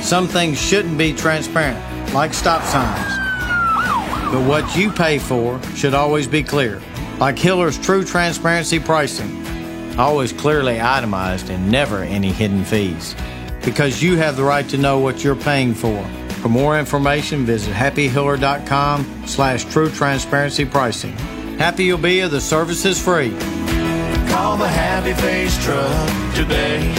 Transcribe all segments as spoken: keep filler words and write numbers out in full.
Some things shouldn't be transparent, like stop signs. But what you pay for should always be clear, like Hiller's True Transparency Pricing. Always clearly itemized and never any hidden fees. Because you have the right to know what you're paying for. For more information, visit happy hiller dot com slash true transparency pricing. Happy you'll be if the service is free. Call the Happy Face Truck today.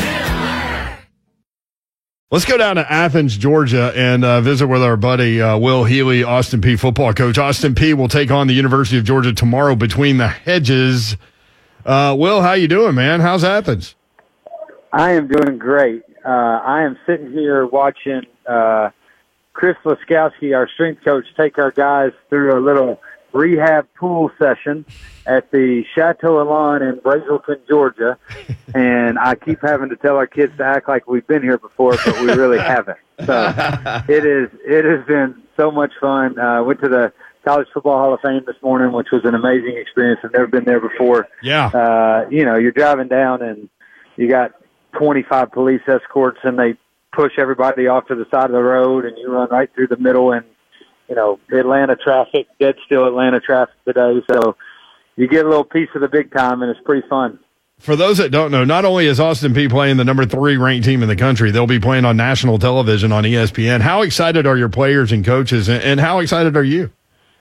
Let's go down to Athens, Georgia, and uh, visit with our buddy uh, Will Healy, Austin Peay football coach. Austin Peay will take on the University of Georgia tomorrow between the hedges. Uh, Will, how you doing, man? How's Athens? I am doing great. Uh, I am sitting here watching uh, Chris Laskowski, our strength coach, take our guys through a little rehab pool session at the Chateau Elan in Brazelton, Georgia. And I keep having to tell our kids to act like we've been here before, but we really haven't. So it is, it has been so much fun. I uh, went to the College Football Hall of Fame this morning, which was an amazing experience. I've never been there before. Yeah. Uh, you know, you're driving down and you got twenty-five police escorts and they push everybody off to the side of the road and you run right through the middle and, you know, Atlanta traffic, dead still Atlanta traffic today. So you get a little piece of the big time, and it's pretty fun. For those that don't know, not only is Austin Peay playing the number three ranked team in the country, they'll be playing on national television on E S P N. How excited are your players and coaches, and how excited are you?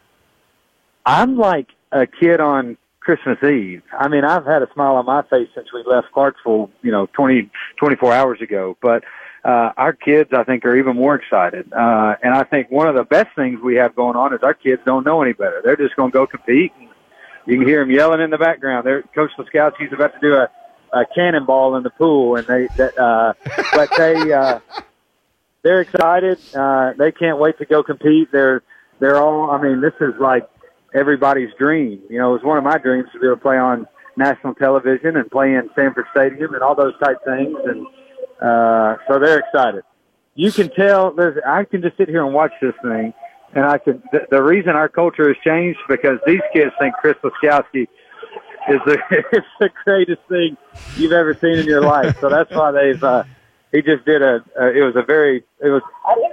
I'm like a kid on Christmas Eve. I mean, I've had a smile on my face since we left Clarksville, you know, twenty, twenty-four hours ago. But uh, our kids, I think, are even more excited. Uh, and I think one of the best things we have going on is our kids don't know any better. They're just going to go compete. And you can hear them yelling in the background. They're, Coach Laskowski's about to do a, a cannonball in the pool, and they, that, uh, but they, uh, they're excited. Uh, they can't wait to go compete. They're, they're all. I mean, this is like everybody's dream. You know, it was one of my dreams to be able to play on national television and play in Sanford Stadium and all those type things. And uh, so they're excited. You can tell. There's, I can just sit here and watch this thing. And I can. The, the reason our culture has changed because these kids think Chris Laskowski is the it's the greatest thing you've ever seen in your life. So that's why they've. Uh, he just did a. Uh, it was a very. It was.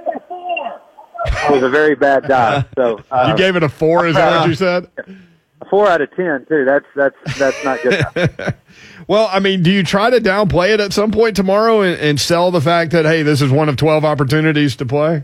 It was a very bad dive. So uh, you gave it a four. Is that what you said? A four out of ten too. That's that's that's not good enough. Well, I mean, do you try to downplay it at some point tomorrow and, and sell the fact that hey, this is one of twelve opportunities to play?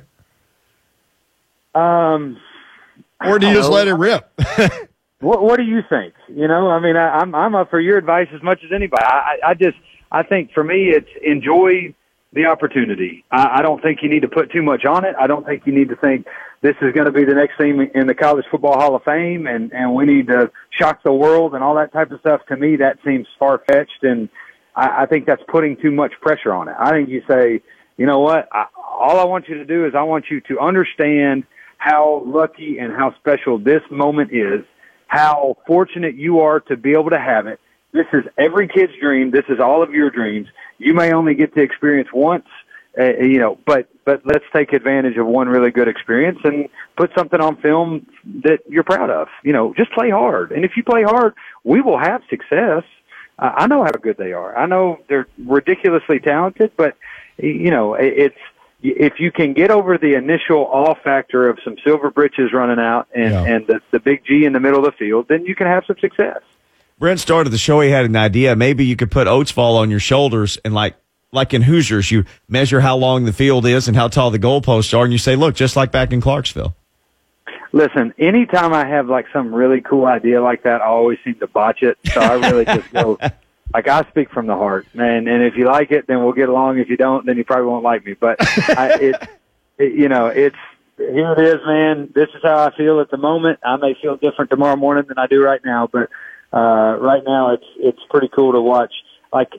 Um, or do you just know. let it rip? what What do you think? You know, I mean, I, I'm I'm up for your advice as much as anybody. I, I just I think for me, it's enjoy the opportunity. I, I don't think you need to put too much on it. I don't think you need to think this is going to be the next thing in the College Football Hall of Fame, and and we need to shock the world and all that type of stuff. To me, that seems far fetched, and I, I think that's putting too much pressure on it. I think you say, you know what? I, all I want you to do is I want you to understand how lucky and how special this moment is, how fortunate you are to be able to have it. This is every kid's dream. This is all of your dreams. You may only get to experience once, uh, you know, but, but let's take advantage of one really good experience and put something on film that you're proud of. You know, just play hard. And if you play hard, we will have success. Uh, I know how good they are. I know they're ridiculously talented, but, you know, it, it's, if you can get over the initial awe factor of some silver britches running out and, yeah. and the, the big G in the middle of the field, then you can have some success. Brent started the show. He had an idea. Maybe you could put Oatsfall on your shoulders and like, like in Hoosiers, you measure how long the field is and how tall the goalposts are. And you say, look, just like back in Clarksville. Listen, anytime I have like some really cool idea like that, I always seem to botch it. So I really just go, like I speak from the heart, man. And if you like it, then we'll get along. If you don't, then you probably won't like me. But I, it, it, you know, it's here. It is, man. This is how I feel at the moment. I may feel different tomorrow morning than I do right now, but uh, right now it's it's pretty cool to watch. Like,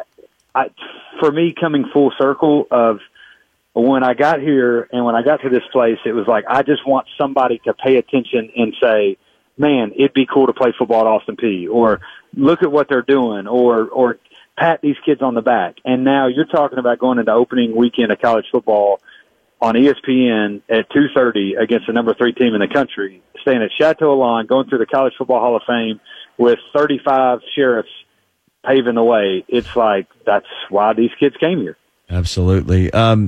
I, for me, coming full circle of when I got here and when I got to this place, it was like I just want somebody to pay attention and say, man, it'd be cool to play football at Austin Peay, or look at what they're doing, or or pat these kids on the back. And now you're talking about going into opening weekend of college football on E S P N at two thirty against the number three team in the country, staying at Chateau Elan, going through the College Football Hall of Fame with thirty-five sheriffs paving the way. It's like that's why these kids came here. Absolutely. Um,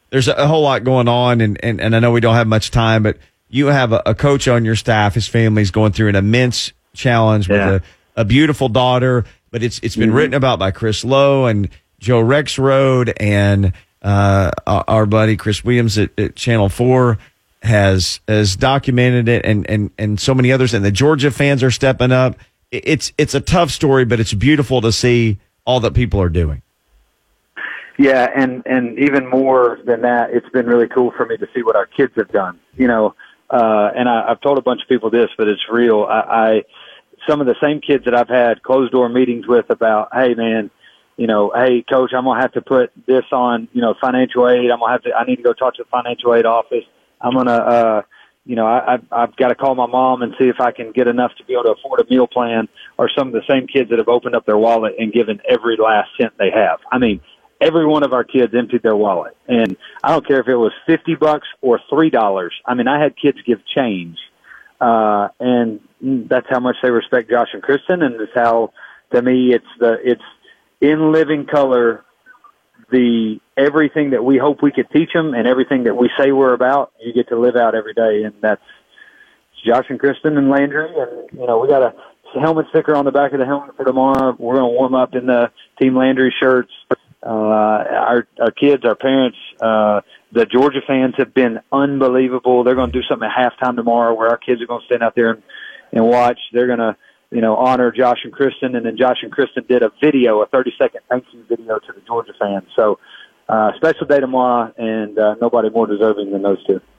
there's a, a whole lot going on, and, and, and I know we don't have much time, but you have a, a coach on your staff. His family's going through an immense challenge Yeah. with a, a beautiful daughter, but it's it's been mm-hmm. written about by Chris Lowe and Joe Rexrode, and uh, our, our buddy Chris Williams at, at Channel four has has documented it, and, and, and so many others, and the Georgia fans are stepping up. It's it's a tough story, but it's beautiful to see all that people are doing. Yeah, and, and even more than that, it's been really cool for me to see what our kids have done. You know, uh, and I, I've told a bunch of people this, but it's real. I, I some of the same kids that I've had closed door meetings with about, hey man, you know, hey coach, I'm gonna have to put this on, you know, financial aid. I'm gonna have to. I need to go talk to the financial aid office. I'm gonna, uh, you know, I, I've, I've got to call my mom and see if I can get enough to be able to afford a meal plan. Or some of the same kids that have opened up their wallet and given every last cent they have. I mean, every one of our kids emptied their wallet, and I don't care if it was fifty bucks or three dollars. I mean, I had kids give change, uh, and that's how much they respect Josh and Kristen, and it's how, to me, it's the it's in living color. The everything that we hope we could teach them and everything that we say we're about, you get to live out every day. And that's Josh and Kristen and Landry. And, you know, we got a helmet sticker on the back of the helmet for tomorrow. We're going to warm up in the Team Landry shirts. Uh, our, our kids, our parents, uh, the Georgia fans have been unbelievable. They're going to do something at halftime tomorrow where our kids are going to stand out there and, and watch. They're going to, you know, honor Josh and Kristen, and then Josh and Kristen did a video, a thirty-second thank you video to the Georgia fans. So, uh, special day tomorrow, and uh, nobody more deserving than those two.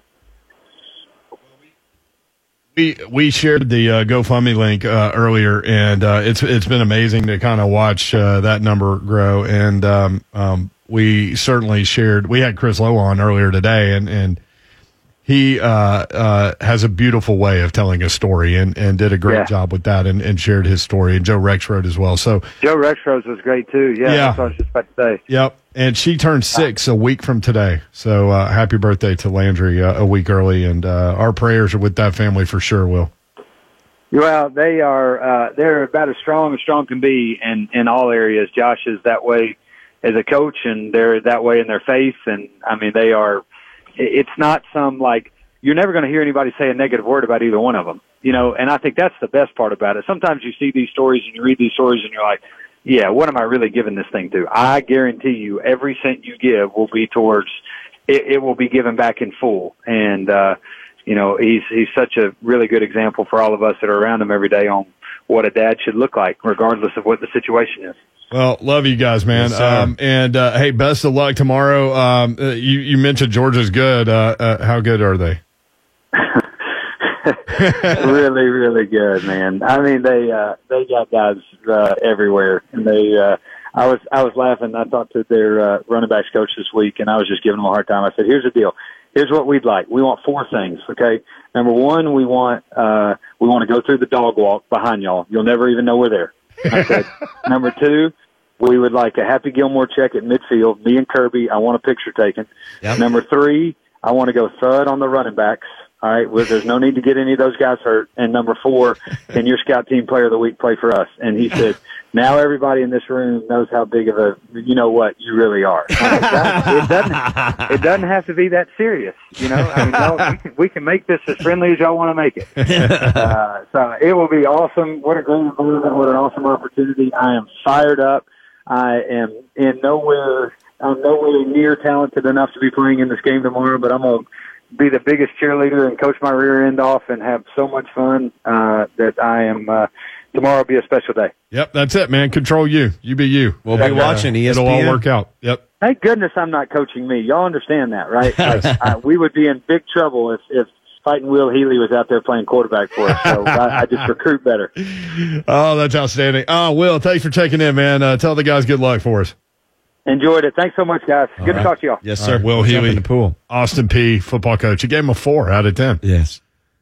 We we shared the uh, GoFundMe link uh, earlier, and uh, it's it's been amazing to kind of watch uh, that number grow. And um, um, we certainly shared. We had Chris Lowe on earlier today, and and. He uh, uh, has a beautiful way of telling a story, and, and did a great yeah. job with that, and, and shared his story. And Joe Rexrode as well. So Joe Rexrode was great too. Yeah, yeah, that's what I was just about to say. Yep. And she turned six a week from today. So uh, happy birthday to Landry uh, a week early, and uh, our prayers are with that family for sure. Will. Well, they are uh, they're about as strong as strong can be in in all areas. Josh is that way as a coach, and they're that way in their faith. And I mean, they are. It's not some, like, you're never going to hear anybody say a negative word about either one of them, you know, and I think that's the best part about it. Sometimes you see these stories and you read these stories and you're like, yeah, what am I really giving this thing to? I guarantee you every cent you give will be towards, it, it will be given back in full. And, uh, you know, he's, he's such a really good example for all of us that are around him every day on what a dad should look like, regardless of what the situation is. Well, love you guys, man. Yes, um, and, uh, hey, best of luck tomorrow. Um, uh, you, you mentioned Georgia's good. Uh, uh, how good are they? really, really good, man. I mean, they, uh, they got guys, uh, everywhere. And they, uh, I was, I was laughing. I talked to their, uh, running backs coach this week, and I was just giving them a hard time. I said, here's the deal. Here's what we'd like. We want four things. Okay. Number one, we want, uh, we want to go through the dog walk behind y'all. You'll never even know we're there. I said, number two, we would like a Happy Gilmore check at midfield. Me and Kirby, I want a picture taken. Yep. Number three, I want to go thud on the running backs. All right, well, there's no need to get any of those guys hurt. And number four, can your scout team player of the week play for us? And he said, now everybody in this room knows how big of a, you know what, you really are. Like, that, it doesn't, it doesn't have to be that serious, you know. I mean, no, we can, we can make this as friendly as y'all want to make it. Uh, so it will be awesome. What a great environment! What an awesome opportunity! I am fired up. I am in nowhere. I'm nowhere near talented enough to be playing in this game tomorrow, but I'm gonna be the biggest cheerleader and coach my rear end off and have so much fun uh, that I am. Uh, tomorrow will be a special day. Yep, that's it, man. Control you. You be you. We'll be watching E S P N. It'll all work out. Yep. Thank goodness I'm not coaching me. Y'all understand that, right? Like, uh, we would be in big trouble if, if Fighting Will Healy was out there playing quarterback for us. So I, I just recruit better. Oh, that's outstanding. Oh, Will, thanks for checking in, man. Uh, tell the guys good luck for us. Enjoyed it. Thanks so much, guys. All Good right. to talk to y'all. Yes, sir. Right, Will We'll Healy, in the pool. Austin Peay, football coach. You gave him a four out of ten. Yes.